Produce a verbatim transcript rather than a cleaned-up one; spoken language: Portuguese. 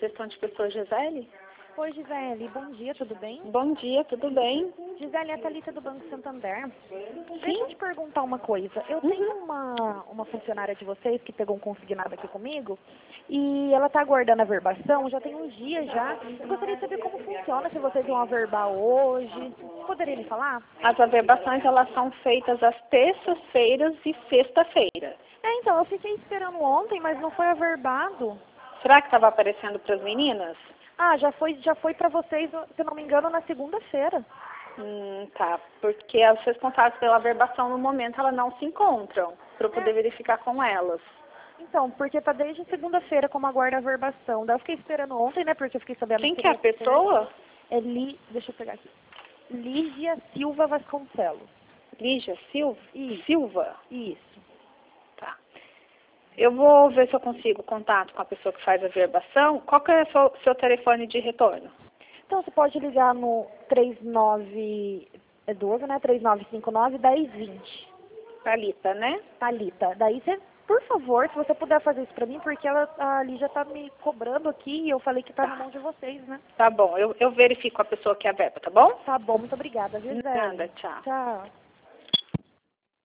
Gestão de Pessoas, Gisele? Oi, Gisele. Bom dia, tudo bem? Bom dia, tudo bem? Gisele, é a Thalita do Banco Santander. Sim. Deixa eu te perguntar uma coisa. Eu Uhum. tenho uma, uma funcionária de vocês que pegou um consignado aqui comigo e ela está aguardando a verbação, já tem uns dias já. Eu gostaria de saber como funciona, se vocês vão averbar hoje. Poderia me falar? As averbações, elas são feitas às terças-feiras e sexta-feira. É, então, eu fiquei esperando ontem, mas não foi averbado. Será que estava aparecendo para as meninas? Ah, já foi, já foi para vocês, se não me engano, na segunda-feira. Hum, tá. Porque as responsáveis pela averbação, no momento, elas não se encontram, para eu poder É. verificar com elas. Então, porque tá desde segunda-feira como aguarda a verbação. Daí eu fiquei esperando ontem, né, porque eu fiquei sabendo Quem que que é a seria pessoa? terça. É Li... Deixa eu pegar aqui. Lígia Silva Vasconcelos. Lígia Silva? Isso. Silva? Isso. Tá. Eu vou ver se eu consigo contato com a pessoa que faz a verbação. Qual que é o seu, seu telefone de retorno? Então, você pode ligar no trinta e nove... É doze, né? trinta e nove cinquenta e nove, dez vinte. Thalita, né? Thalita. Daí você, por favor, se você puder fazer isso pra mim, porque ela, a Lígia tá me cobrando aqui e eu falei que tá, Tá. na mão de vocês, né? Tá bom, eu, eu verifico a pessoa que é a verba, tá bom? Tá bom, muito obrigada, viu, Zé? Nada, tchau. Tchau.